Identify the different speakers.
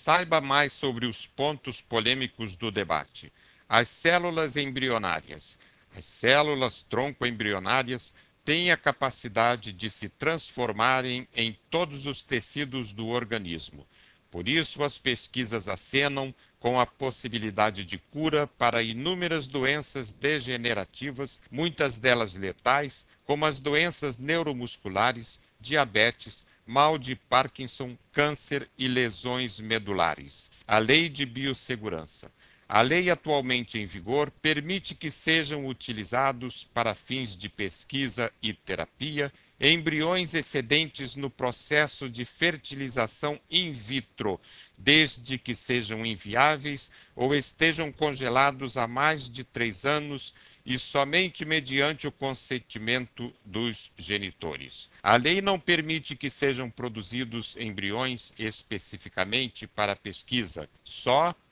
Speaker 1: Saiba mais sobre os pontos polêmicos do debate. As células embrionárias. As células tronco-embrionárias têm a capacidade de se transformarem em todos os tecidos do organismo. Por isso, as pesquisas acenam com a possibilidade de cura para inúmeras doenças degenerativas, muitas delas letais, como as doenças neuromusculares, diabetes, mal de Parkinson, câncer e lesões medulares. A Lei de Biossegurança. A lei atualmente em vigor permite que sejam utilizados para fins de pesquisa e terapia embriões excedentes no processo de fertilização in vitro, desde que sejam inviáveis ou estejam congelados há mais de 3 anos e somente mediante o consentimento dos genitores. A lei não permite que sejam produzidos embriões especificamente para pesquisa, só